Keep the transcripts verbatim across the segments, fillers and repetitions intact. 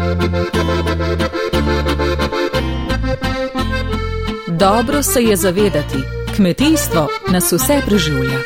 Dobro se je zavedati, kmetijstvo nas vse preživlja.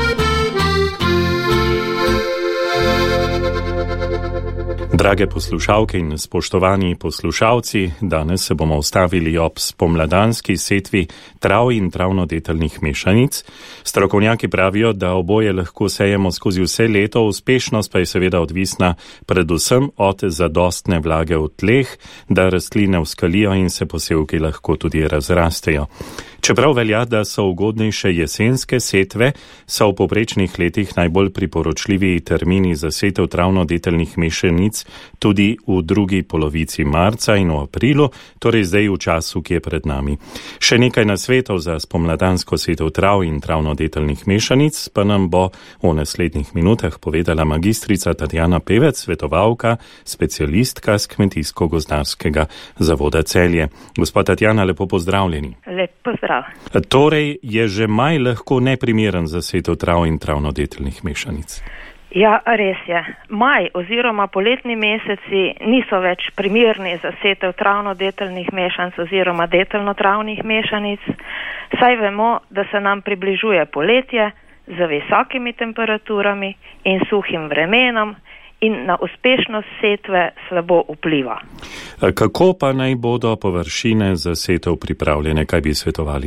Drage poslušalke in spoštovani poslušalci, danes se bomo ustavili ob spomladanski setvi trav in travnodeteljnih mešanic. Strokovnjaki pravijo, da oboje lahko sejemo skozi vse leto, uspešnost pa je seveda odvisna predvsem od zadostne vlage v tleh, da rastline vskalijo in se posevki lahko tudi razrastejo. Čeprav velja, da so ugodnejše jesenske setve, so v povprečnih letih najbolj priporočljivi termini za setev travnodeteljnih mešanic tudi v drugi polovici marca in v aprilu, torej zdaj v času, ki je pred nami. Še nekaj nasvetov za spomladansko setev trav in travnodeteljnih mešanic pa nam bo v naslednjih minutah povedala magistrica Tatjana Pevec, svetovalka, specialistka z Kmetijsko-gozdarskega zavoda Celje. Gospa Tatjana, lepo pozdravljeni. Lep pozdrav. Torej je že maj lahko neprimeren za setev trav in travnodeteljnih mešanic? Ja, res je. Maj oziroma poletni meseci niso več primerni za setev travnodeteljnih mešanic oziroma deteljno-travnih mešanic, saj vemo, da se nam približuje poletje z visokimi temperaturami in suhim vremenom in na uspešnost setve slabo vpliva. Kako pa naj bodo površine za setev pripravljene, kaj bi svetovali?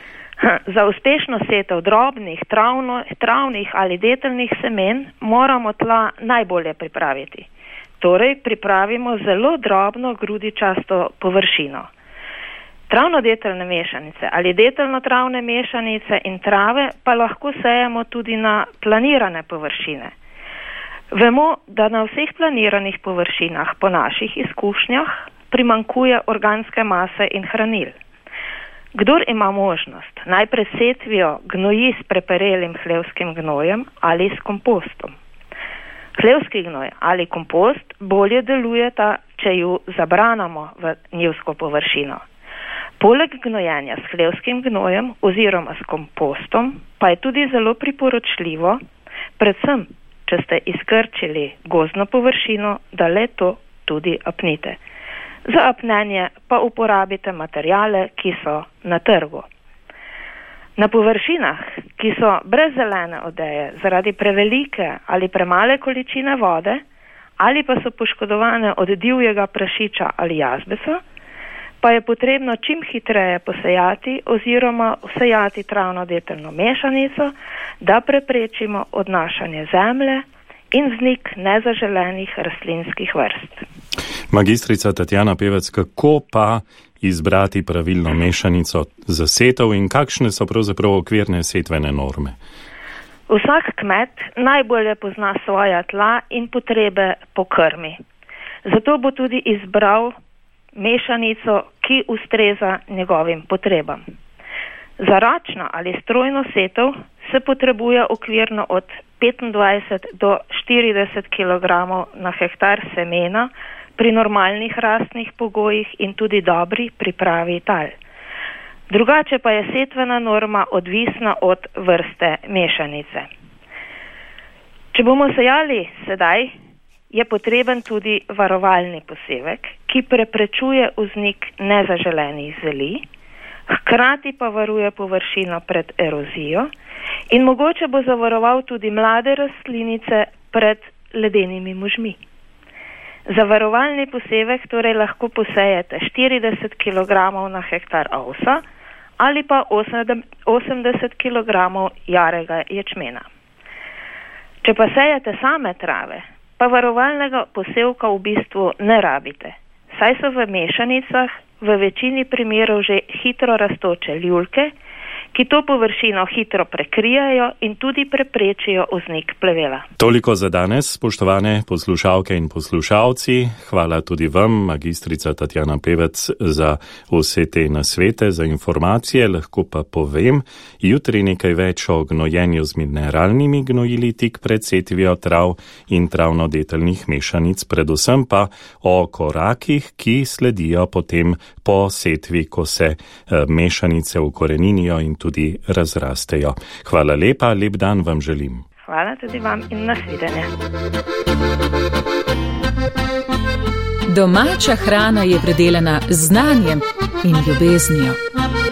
Za uspešno setev drobnih, travno, travnih ali deteljnih semen moramo tla najbolje pripraviti. Torej pripravimo zelo drobno grudičasto površino. Travnodeteljne mešanice ali deteljno-travne mešanice in trave pa lahko sejemo tudi na planirane površine. Vemo, da na vseh planiranih površinah po naših izkušnjah primanjkuje organske mase in hranil. Kdor ima možnost, naj pred setvijo gnoji s preperelim hlevskim gnojem ali s kompostom. Hlevski gnoj ali kompost bolje delujeta, če ju zabranamo v njivsko površino. Poleg gnojenja s hlevskim gnojem oziroma s kompostom pa je tudi zelo priporočljivo, predvsem če ste izkrčili gozdno površino, da le to tudi apnite. Za apnenje pa uporabite materijale, ki so na trgu. Na površinah, ki so brez zelene odeje zaradi prevelike ali premale količine vode ali pa so poškodovane od divjega prašiča ali jazbeca, pa je potrebno čim hitreje posejati oziroma vsejati travnodeteljno mešanico, da preprečimo odnašanje zemlje in vznik nezaželenih rastlinskih vrst. Magistrica Tatjana Pevec, kako pa izbrati pravilno mešanico za setev in kakšne so pravzaprav okvirne setvene norme? Vsak kmet najbolje pozna svoja tla in potrebe po krmi. Zato bo tudi izbral mešanico, ki ustreza njegovim potrebam. Za ročno ali strojno setev se potrebuje okvirno od petindvajset do štirideset kilogramov na hektar semena pri normalnih rastnih pogojih in tudi dobri pripravi tal. Drugače pa je setvena norma odvisna od vrste mešanice. Če bomo sejali sedaj, je potreben tudi varovalni posevek, ki preprečuje vznik nezaželenih zeli, hkrati pa varuje površino pred erozijo in mogoče bo zavaroval tudi mlade rastlinice pred ledenimi možmi. Za varovalni posevek torej lahko posejete štirideset kilogramov na hektar ovsa ali pa osemdeset kilogramov jarega ječmena. Če pa sejete same trave, pa varovalnega posevka v bistvu ne rabite, saj so v mešanicah v večini primerov že hitro rastoče ljulke, ki to površino hitro prekrijajo in tudi preprečijo vznik plevela. Toliko za danes, spoštovane poslušalke in poslušalci. Hvala tudi vam, magistrica Tatjana Pevec, za vse te nasvete, za informacije. Lahko pa povem, jutri nekaj več o gnojenju z mineralnimi gnojili tik pred setvijo trav in travnodeteljnih mešanic, predvsem pa o korakih, ki sledijo potem po setvi, ko se mešanice ukoreninijo in tudi razrastejo. Hvala lepa, lep dan vam želim. Hvala tudi vam in nasvidenje. Domača hrana je predelana z znanjem in ljubeznijo.